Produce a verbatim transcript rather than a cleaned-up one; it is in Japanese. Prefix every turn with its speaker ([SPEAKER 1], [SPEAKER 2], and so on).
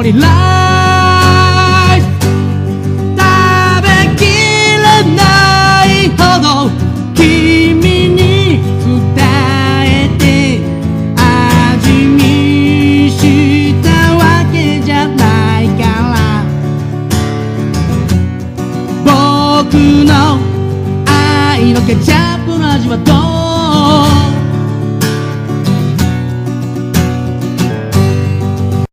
[SPEAKER 1] リライス食べきれないほど君に伝えて味見したわけじゃないから僕の愛のケチャップの味はどう